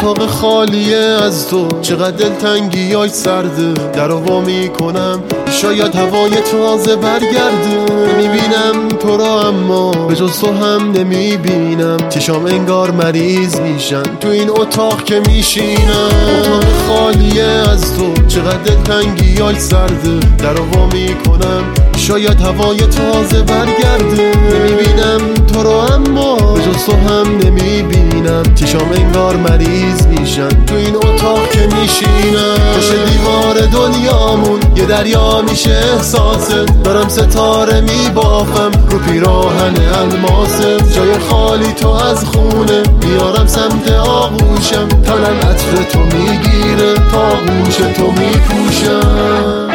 اتاق خالیه از تو، چقدر دلتنگیاش سرده. درو وا میکنم شاید هوای تازه برگرده. میبینم تو را اما به جز تو هم نمیبینم. چشام انگار مریض میشن تو این اتاق که میشینم. اتاق خالیه از تو، چقدر دلتنگیاش سرده. درو وا میکنم شاید هوای تازه برگرده. نمیبینم تو رو اما به جز تو هم نمیبینم. چشام انگار مریض میشن تو این اتاق که میشینم. پشت دیوار دنیامون یه دریا میشه احساست. دارم ستاره میبافم رو پیراهن الماسه. جای خالی تو از خونه میارم سمت آغوشم. تنم عطر تو میگیره تا آغوش تو میپوشم.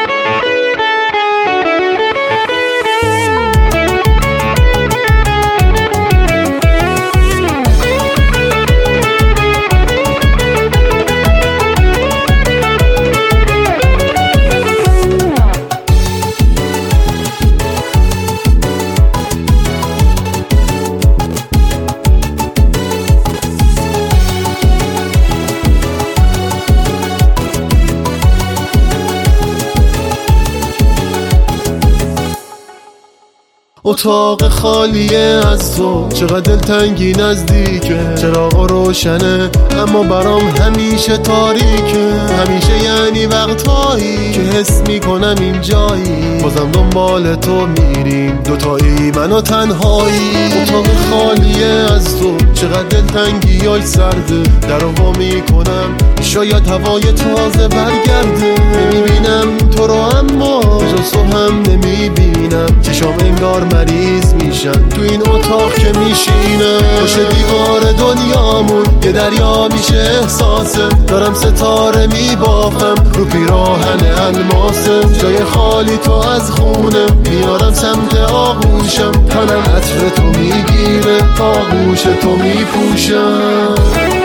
اتاق خالیه از تو، چقدر دلتنگی نزدیکه. چراغ روشنه اما برام همیشه تاریکه. همیشه یعنی وقتهایی که حس میکنم این جایی بازم دنبال تو میریم دوتایی من و تنهایی. اتاق خالیه از تو، چقدر دلتنگیاش سرده. درو وا میکنم شاید هوای تازه برگرده. نمیبینم تو رو اما جز تو هم نمیبینم. چشام انگار مریض میشن تو این اتاق که میشینم. پشت دیوار دنیامون یه دریا میشه احساسه. دارم ستاره میبافم رو پیراهن الماسه. جای خالی تو از خونه میارم سمت آغوشم. تنم عطر تو میگیره تا آغوش تو میپوشم.